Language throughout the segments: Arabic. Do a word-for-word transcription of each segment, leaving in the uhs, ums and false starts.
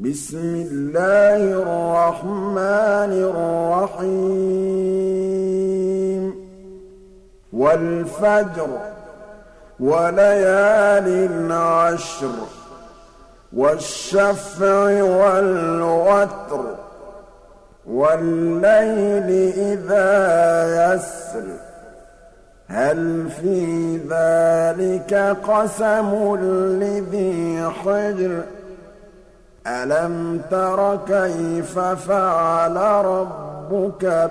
بسم الله الرحمن الرحيم والفجر وليال عشر والشفع والوتر والليل إذا يسر هل في ذلك قسم لذي حجر ألم تر كيف فعل ربك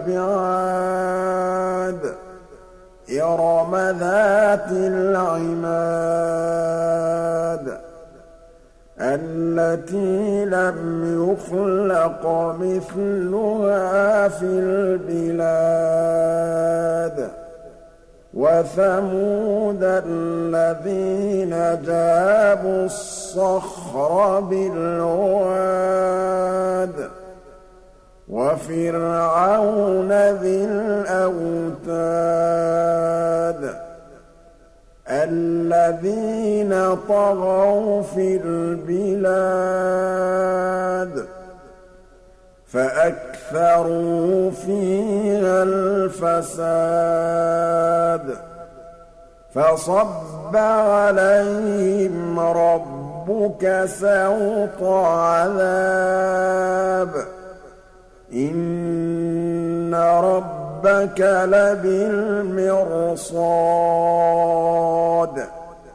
بعاد إرم ذات العماد التي لم يخلق مثلها في البلاد وثمود الذين جابوا الصخر بالواد وفرعون ذي الأوتاد الذين طغوا في البلاد فأكثروا فيها الفساد فصب عليهم ربك سوط عذاب إن ربك لبالمرصاد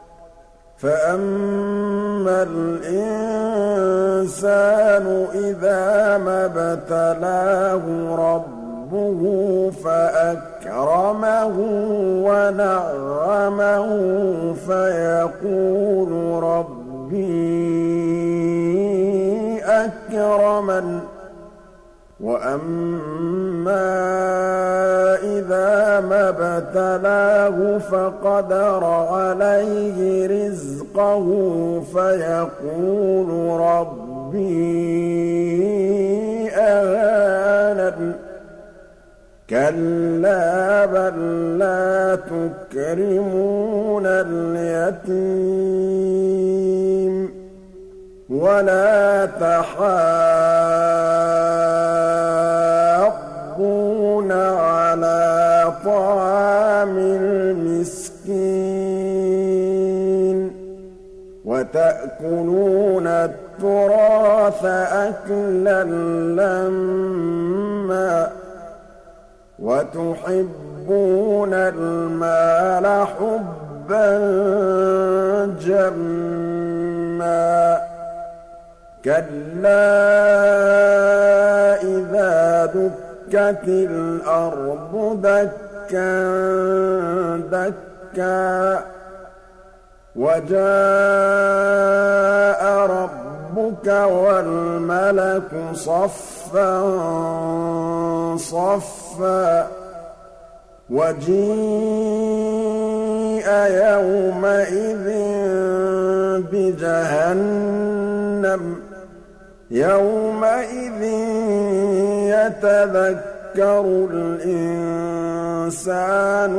فأما الإنسان إذا ما ابتلاه ربه فأكرمه ونعمه فيقول ربي أكرمن وأما إذا ما ابتلاه فقدر عليه رزقه فيقول ربي أهانن كلا بل لا تكرمون اليتيم ولا تحاضون على طعام المسكين وتأكلون التراث أكلا لما وتحبون المال حبا جما كلا إذا دكت الأرض دكا دكا وجاء ربك والملك صفا صفا وجيء يومئذ بجهنم يومئذ يتذكر الإنسان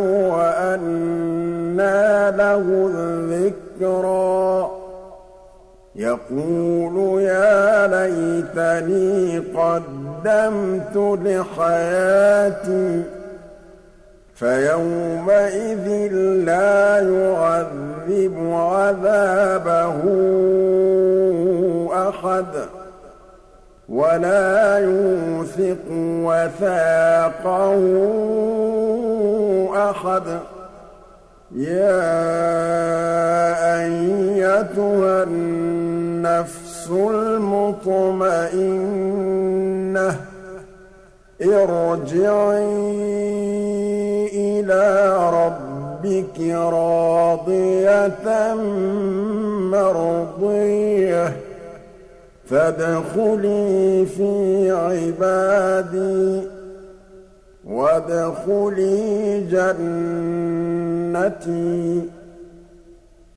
وأنى له الذكرى يقول يا ليتني قدمت لحياتي فيومئذ لا يعذب عذابه أحد ولا يوثق وثاقه أحد يا أيتها النفس المطمئنة ارجعي إلى ربك راضية مرضية فادخلي في عبادي وادخلي جنتي